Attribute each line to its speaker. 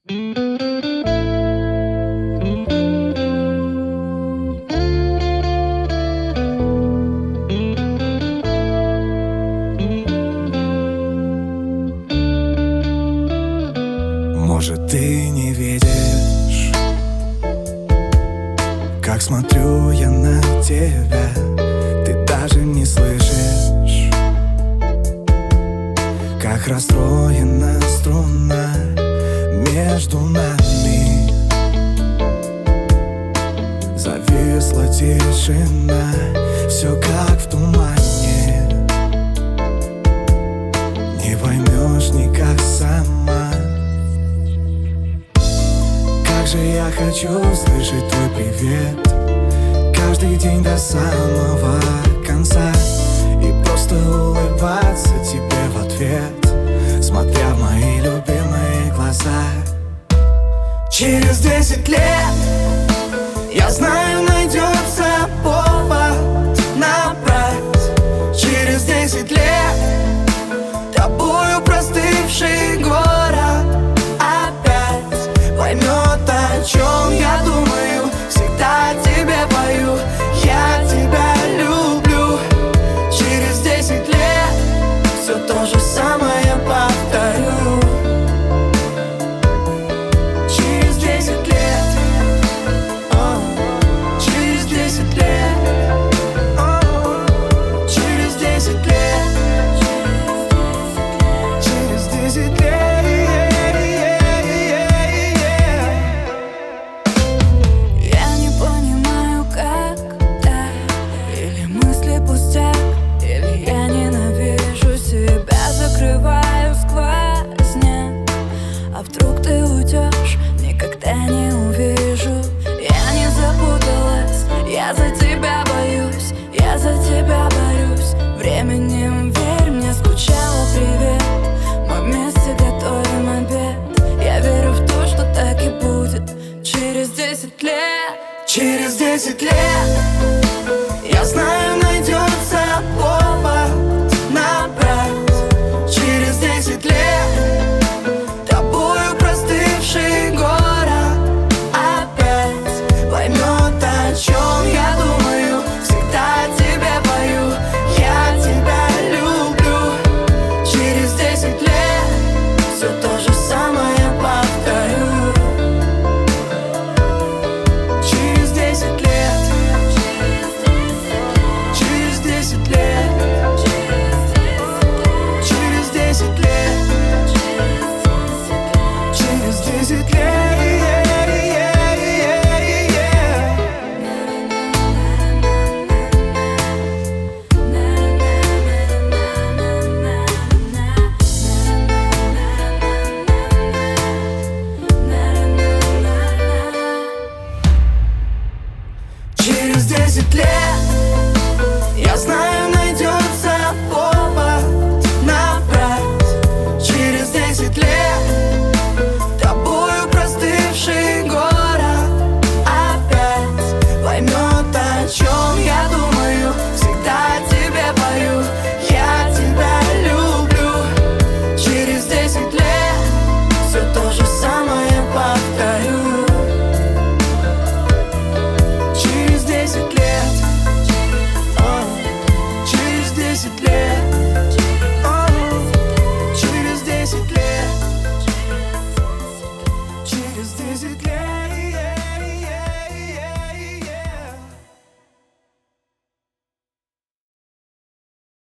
Speaker 1: Может, ты не видишь, как смотрю я на тебя. Ты даже не слышишь, как расстроена струна между нами. Зависла тишина, все как в тумане. Не поймешь никак сама. Как же я хочу слышать твой привет каждый день до самого конца и просто улыбаться тебе в ответ, смотря в мои любимые глаза. Через 10 лет, я знаю, найдется повод набрать. Через 10 лет тобою простывший город опять поймет, о чем я думаю. Всегда тебе пою, я тебя люблю. Через 10 лет все то же самое повторю. Через 10 лет, через 10 лет, через 10 лет, через 10 лет.
Speaker 2: Закрываю сквозняк. А вдруг ты уйдешь, никогда не увижу. Я не запуталась, я за тебя боюсь, я за тебя борюсь. Временем, верь мне, скучала, привет. Мы вместе готовим обед. Я верю в то, что так и будет. Через 10 лет,
Speaker 1: через 10 лет, я знаю, найдется повод набрать. Через 10 лет тобою простывший город опять поймет, о чем я думаю. Всегда тебе пою, я тебя люблю. Через 10 лет все то же самое повторю. Через 10 лет, через 10 лет, через 10 лет, через 10 лет. Через 10 лет, я знаю, найдется повод набрать. Через 10 лет тобою простывший город опять поймет, о чем я думаю. Всегда тебе пою, я тебя люблю. Через 10 лет все то же самое повторю. Через 10 лет, через 10 лет, через 10 лет, через 10 лет.